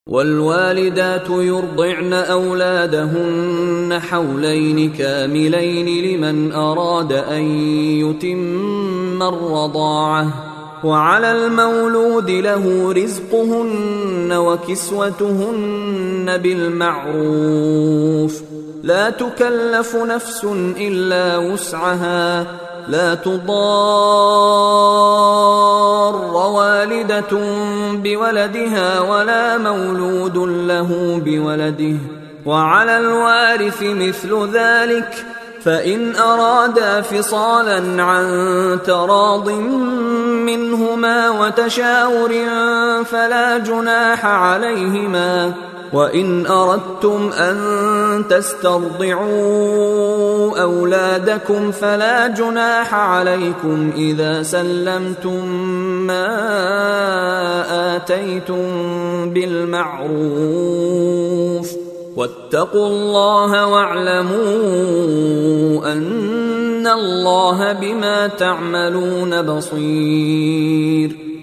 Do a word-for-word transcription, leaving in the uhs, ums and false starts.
والوالدات يرضعن أولادهن حولين كاملين لمن أراد أن يتم الرضاعة، وعلى المولود له رزقهن وكسوتهن بالمعروف، لا تكلف نفس إلا وسعها، لا تضار والدة بولدها ولا مولود له بولده، وعلى الوارث مثل ذلك، فإن أرادا فصالا عن تراض منهما وتشاور فلا جناح عليهما، وإن أردتم أن تسترضعوا أولادكم فلا جناح عليكم إذا سلمتم ما آتيتم بالمعروف، واتقوا الله واعلموا أن الله بما تعملون بصير.